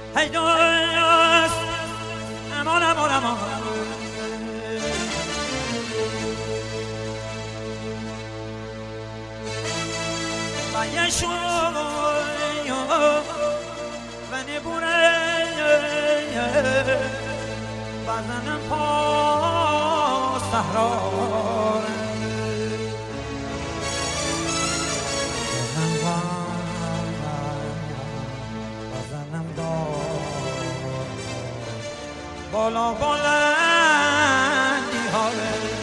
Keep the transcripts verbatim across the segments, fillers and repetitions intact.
هی دوست امان امان امان و یه شوی و نبونه بزنم پا صحرا بزنم دار بالا بلندی ها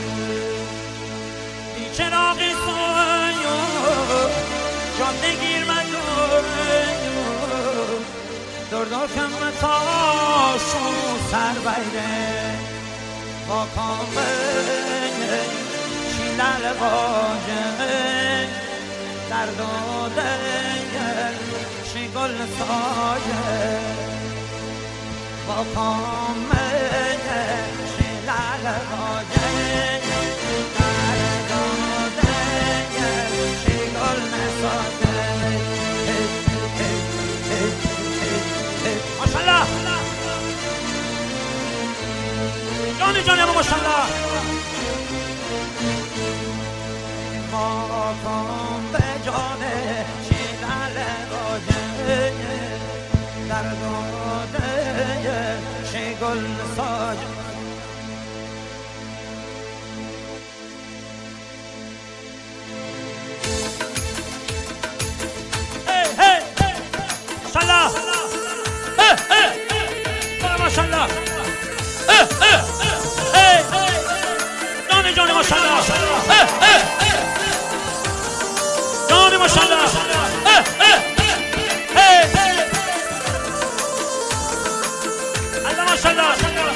بی چراغی سوی جان نگیر من دور دور دور کم تا شو سر بیره با کامل شیلل باجه در داده شگل سایه با کامل شیلل باجه در داده شگل سایه ماشالله جانی جانی اما ماشالله ماکان به جانه شیلل باجه در داده شگل سایه ماشالله ماشالله جانی جانی ماشالله جانی ماشالله الله ماشالله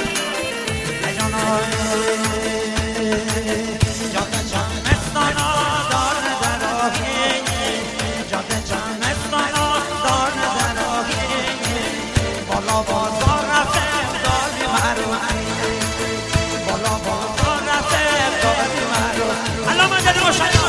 جاده جانستانا دار دراهی جاده جانستانا دار دراهی بالا بازار رفتم داری مروحی بالا بازار رفتم داری مروحی الله من جانی ماشالله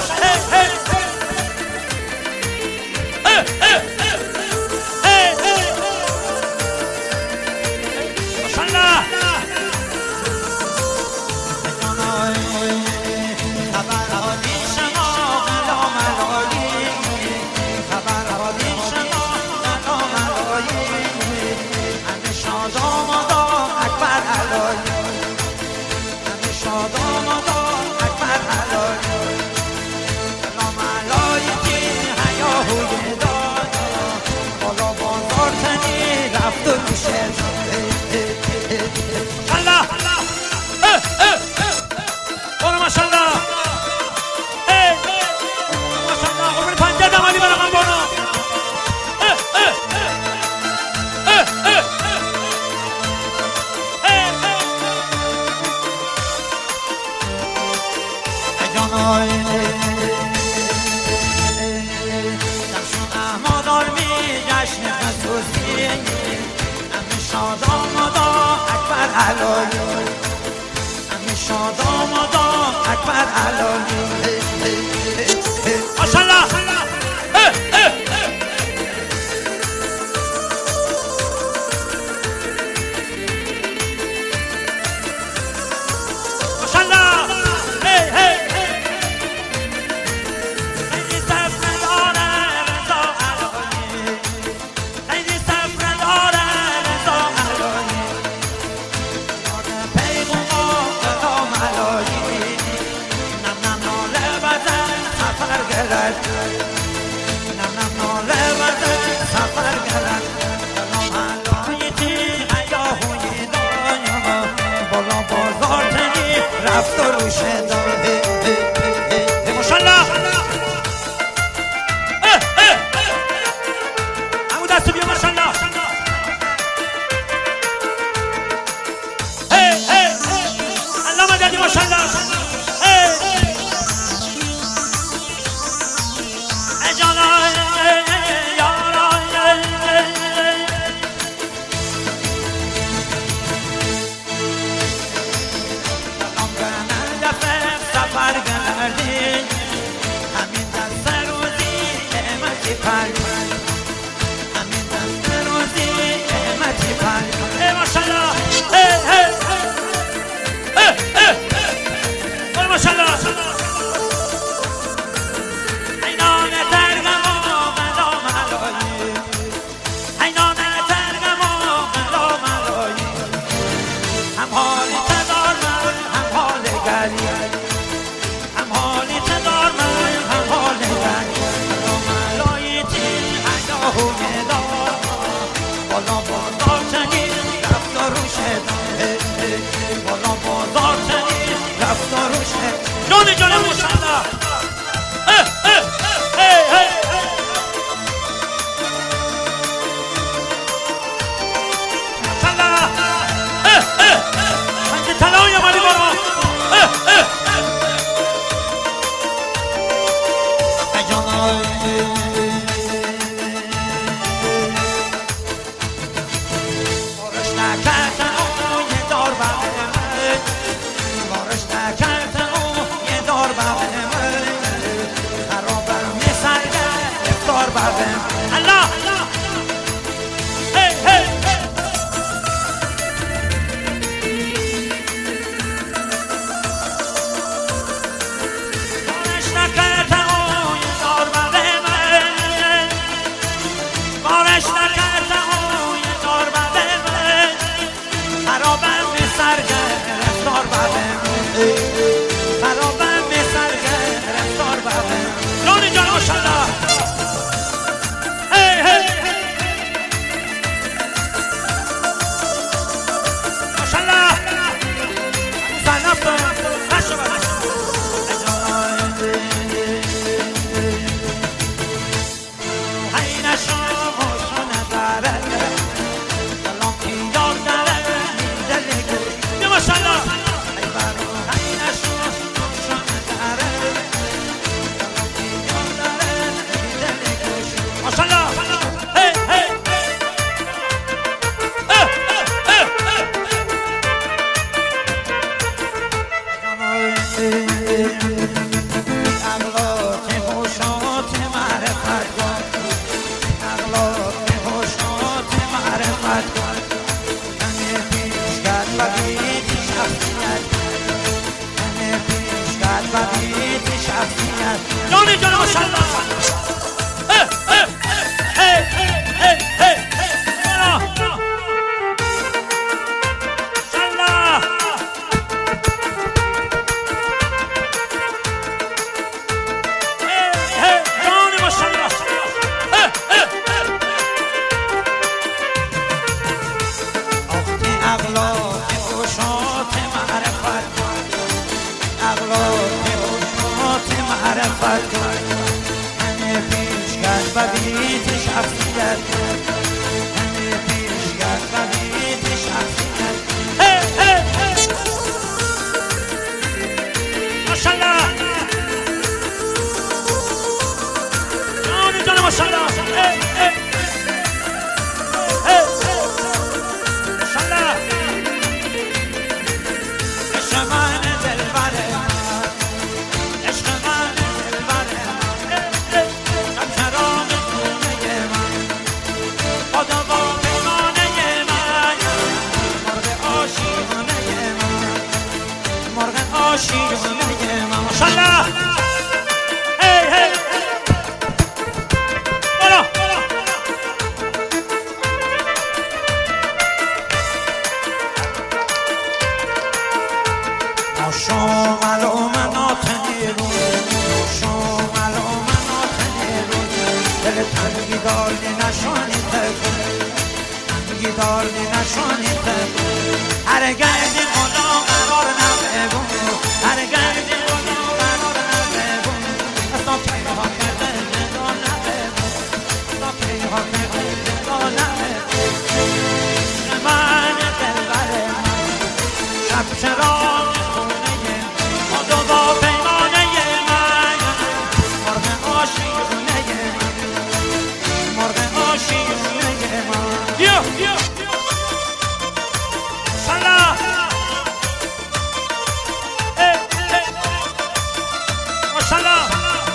نکرده او یه دار بغمه بارش نکرده او یه دار بغمه خرابم یه سرگه افطار بغمه الله هی هی بارش نکرده او یه دار بغمه بارش نکرده او یه دار بغمه خرابم یه سرگه افطار بغمه خرابم یه سرگه افطار بغمه لونی جان ماشاءالله هی هی ماشاءالله زنب نشو بس هی نشو خوشو نداره سلام ایدار داره دلگو بیا ماشاءالله هی برو هی نشو خوشو نداره سلام ایدار داره دلگو ماشاءالله هی هی اه اه اه اغلاط هوشات معرفت کن اغلاط هوشات معرفت کن همه پیش کرد و بیدی شخصیت همه پیش کرد و بیدی شخصیت لونی جان ماشاءالله اه اه اه اه اه اغلاط هوشات معرفت کن اغلاط هوشات معرفت کن همه پیش کرد و بیت شخصیت همه پیش کرد و بیت شخصیت ماشاءالله جان جان ماشاءالله شیرانه من ماشاءالله هی هی بالا ماشاءالله منات نیرون ماشاءالله منات نیرون دل تنگی داری نشانی تکن تنگی داری نشانی تکن هر گردی خدا قرار نبگون هر گردی خدا قرار نبگون اصلا پیها کرده ندا نبگون اصلا پیها کرده ندا نبگون من دلبر من شب چراغ خونه خدا با پیمانه من مرغ عاشقونه من مرغ عاشقونه من بیا بیا سلام سلام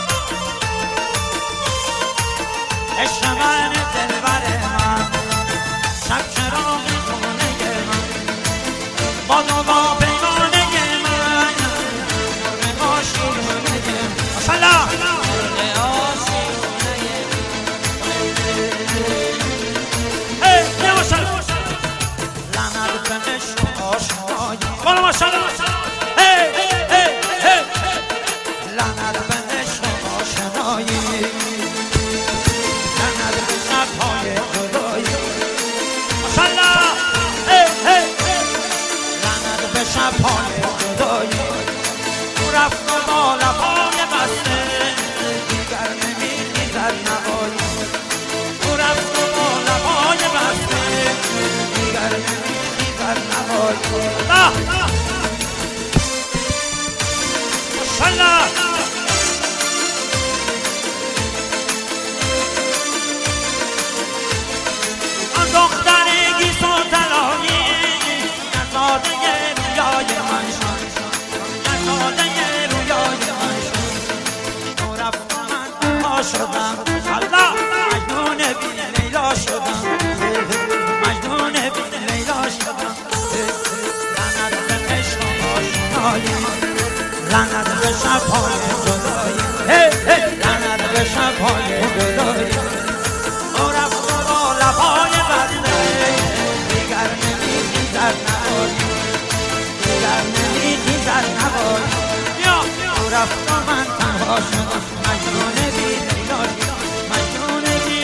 عشق من دلبر من شب چراغ خونه من با نوا پیمانه من مرغ عاشقونه من سلام مرغ عاشقونه ای بیا ماشاءالله لعنت به عشق آشنایی بالا ماشاءالله ای ای ای لعنت به عشق آشنایی لعنت به شب‌های جدایی ماشاءالله لعنت به شب‌های جدایی تو رفت و با لب‌های بسته دیگر نمی‌خیزد نوایی تو رفت و با لب‌های بسته دیگر نمی‌خیزد نوایی ماشاءالله آن دختر گیسو طلایی شدم الله مجنون بی لیلا شدم مجنون بی لیلا شدم لعنت به عشق آشنایی لعنت به شب‌های جدایی لعنت به شب‌های جدایی او رفت با لب‌های بسته دیگر نمی‌خیزد نبایی دیگر نمی‌خیزد نبایی او رفت و من تنها شدم مجنون بی لیلا شدم مجنون بی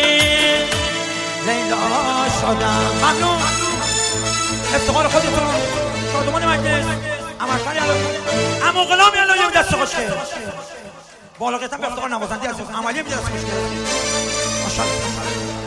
لیلا شدم ممنون افتخار خودتون شادمان مجلس عمرفری الان اما غلامی الان یه دست خوشگل بالا قطعا به افتخار نوازنده از عملی یه دست خوشگل ماشاءالله